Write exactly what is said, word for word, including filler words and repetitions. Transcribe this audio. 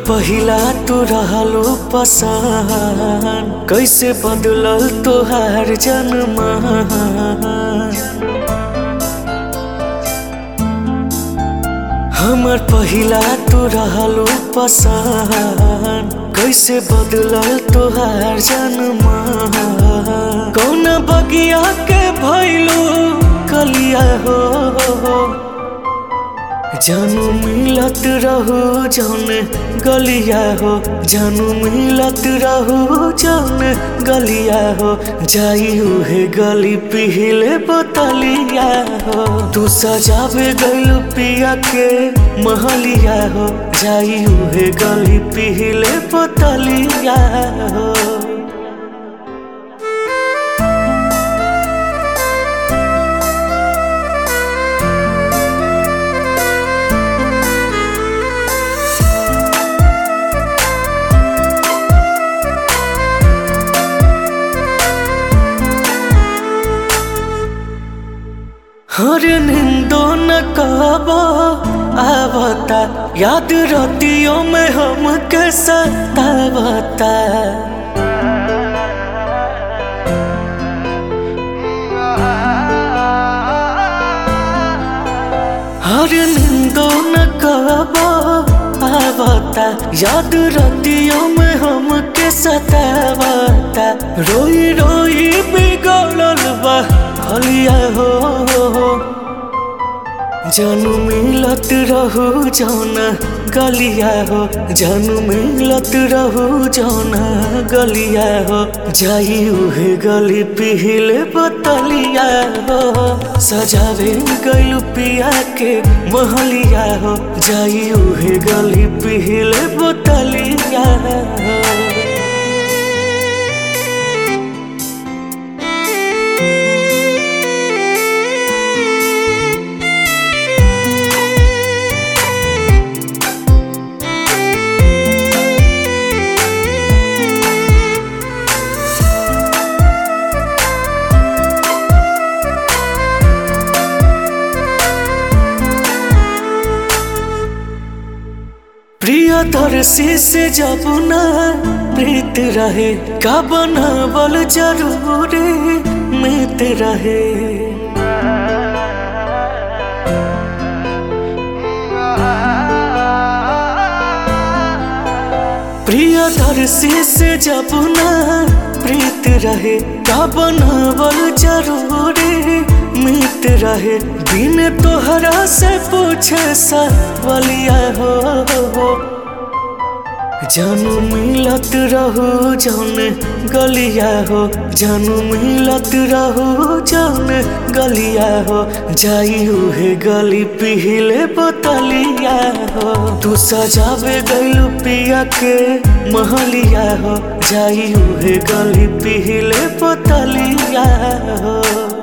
पहिला तू रहलू पसंद, कैसे बदलल तोहार जनमान। हमर पहिला तू रहलू पसंद, कैसे बदलल तोहार जनमान। कौन बगिया के भइलू कलिया हो, जानू मिलत रहू जौन गलिया हो, जानू मिलत रहू जौन गलिया हो। जाई उहे गली पिहिले बोतलिया हो, तू सजावे गइलू पिया के महलिया हो। जाई उहे गली पिहिले बोतलिया हो। हर निंदो न कहबो आवता, याद रातियों में हमके सतावता। हर निंदो न कहबो आवता, याद रातियों में हमके सतावता। रोई रोई बिगड़ल बा हलिया हो, जानू मिलत रहू जौन गलिया हो, जानू मिलत रहू जौन गलिया हो। जाई उहे गली पिहिले बोतलिया हो, सजावे गइलू पिया के महलिया हो। जाई उहे गली पिहिले बोतलिया हो। प्रियदर्शी से जब न प्रीत रहे, का बनावल जरूरी मित रहे। प्रियदर्शी से जब न प्रीत रहे, का बनावल जरूरी मित रहे। बिन तोहरा से पूछे सवलिया हो, जानू मिलत रहू जौन गलिया हो, जानू मिलत रहू जौन गलिया हो। जाई उहे गली पिहिले बोतलिया हो, तू सजावे गइलू पिया के महलिया हो। जाई उहे गली पिहिले बोतलिया हो।